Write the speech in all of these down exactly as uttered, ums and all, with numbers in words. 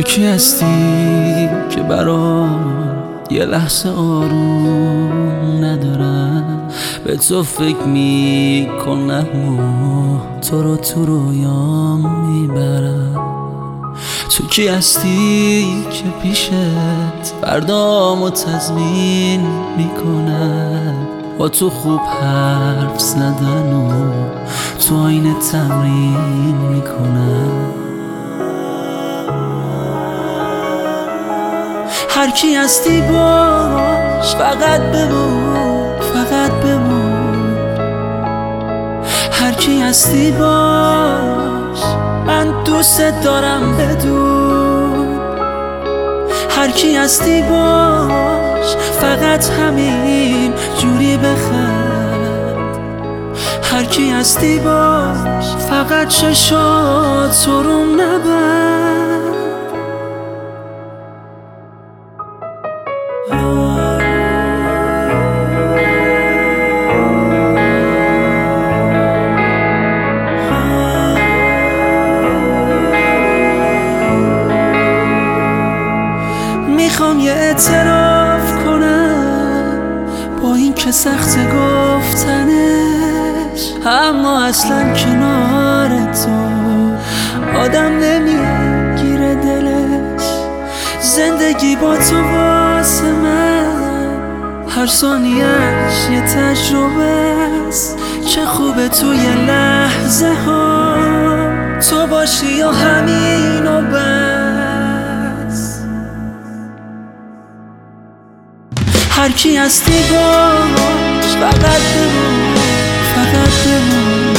کی هستی که برام یه لحظه آروم ندارم؟ به تو فکر میکنم و تو رو تو رویام میبرم. تو کی هستی که پیشت فردامو تضمین میکنم؟ با تو خوب حرف زدن و تو آینه تمرین میکنم. هر کی هستی باش، فقط بمون، فقط بمون. هر کی هستی باش، من دوست دارم بدون. هر کی هستی باش، فقط همین جوری بخند. هر کی هستی باش، فقط چشات تو رو نبند. میخوام یه اعتراف کنم با این که سخت گفتنش، اما اصلا کنار تو آدم نمیگیره دلش. زندگی با تو واسه من هر ثانیه‌اش یه تجربه است. چه خوبه توی لحظه ها تو باشی یا همین و بس. هر کی هستی باش، فقط بمون، فقط بمون.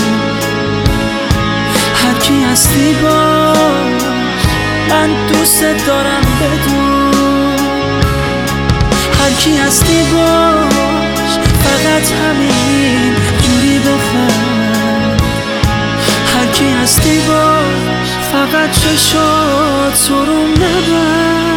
هر کی هستی باش، من دوست دارم بدون. هر کی هستی باش، فقط همین جوری بخند. هر کی هستی باش، فقط چشات تو رو نبند.